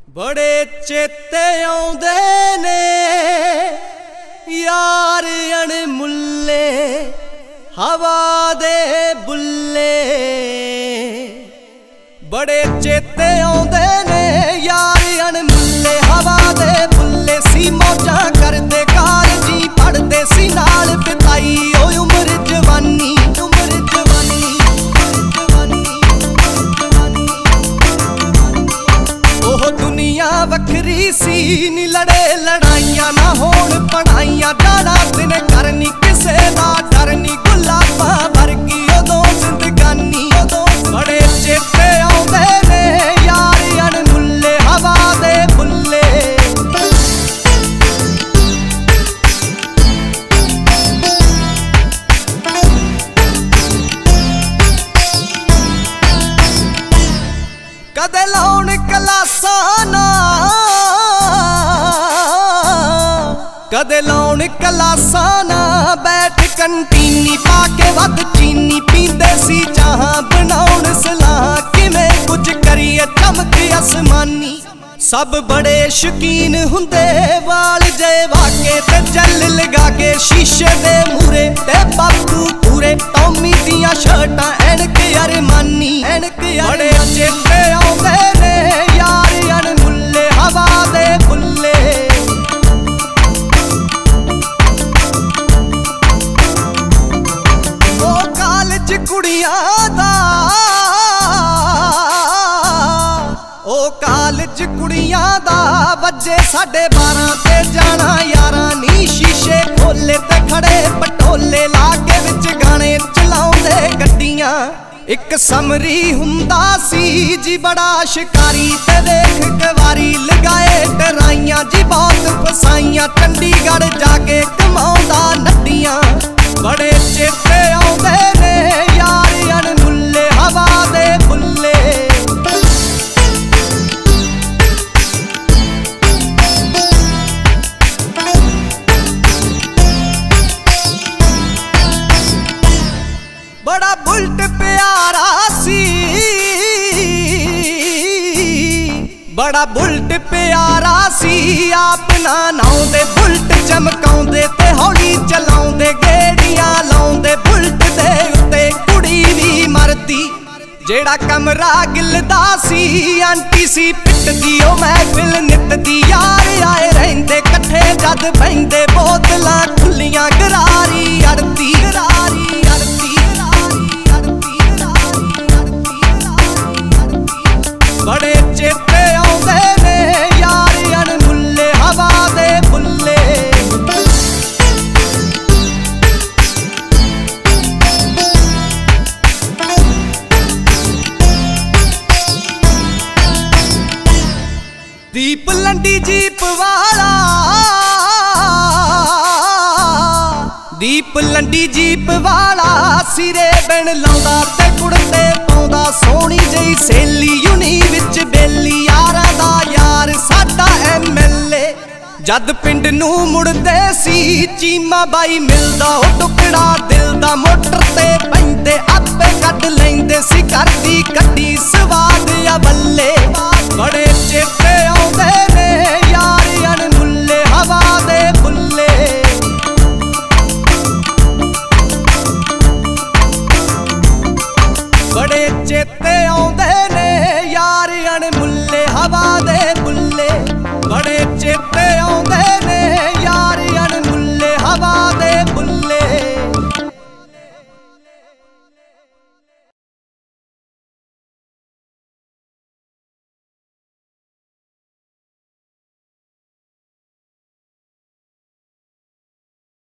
बड़े चेते आउंदे ने यार अणमुल्ले हवा दे बुल्ले। बड़े चेते आउंदे ने यार अणमुल्ले हवा दे बुल्ले। सी मौजां करदे कारजी पढ़दे सी नाल बिताई ओ उम्र जवानी उम्र जवानी। ओह दुनिया वखरी सी नी लड़े लड़ाइयां ना होण पढ़ाइयां। जाना दिन करनी किसे दा डर नी गुलाबां वर्गी उदों जिंदगानी उदों। बड़े चेते आउंदे ने यार अणमुल्ले हवा दे बुल्ले। कदे लाउण क्लासां ना कदे लाउण क्लासां ना बैठ कंटीनी पाके वध चीनी पींदे सी चाहां बनाउण सलाह किवें कुछ करिए चमक आसमानी। सब बड़े शकीन हुंदे वाल जे वाके ते जल लगा के शीशे दे मूरे ते बापू पूरे टॉमी दियां शर्टां एनक अरमानी एनक। बड़े चेते आउंदे ने यार अणमुल्ले हवा दे बुल्ले। ओ कालज कुड़ियां दा ओ कालज कुड़ियां दा वजे 12:30 ते जाना यारां नी। शीशे खोले ते खड़े पटोले लाके विच गाने चलाउंदे गड्डियां। एक समरी हुंदा सी जी बड़ा शिकारी ते देख कवारी लगाए डराइयां जी बहुत फसाइयां। चंडीगढ़ जाके कमाउंदा नड्डियां। बड़े चेते आउंदे ने यार अणमुल्ले हवा दे बुल्ले। बड़ा बुलट प्यारा सी बड़ा बुलट प्यारा सी। आप ना नाउंदे बुलट चमकाउंदे ते हौली चलाउंदे गेड़ियां लाउंदे बुलट दे उत्ते कुड़ी भी मरदी। जेड़ा कमरा गिलदा सी आंटी सी पिटदी ओ महफिल नित दी। यार आए रहिंदे कट्ठे जद बहिंदे बोतलां खुल्लियां गरारी अड़दी गरारी अड़दी। बड़े चेते आउंदे ने यार अणमुल्ले हवा दे बुल्ले। दीप लंडी जीप वाला दीप लंडी जीप वाला सिरे बिन लाउंदा ते कुड़ते पाउंदा। सोहनी जई सहेली यूनी विच बेली यारां दा यार साडा MLA। जद पिंड नूं मुड़दे सी चीमा बाई मिलदा ओ टुकड़ा दिल दा। मोटर ते पैंदे आपे कढ लैंदे सी घर दी कड्डी।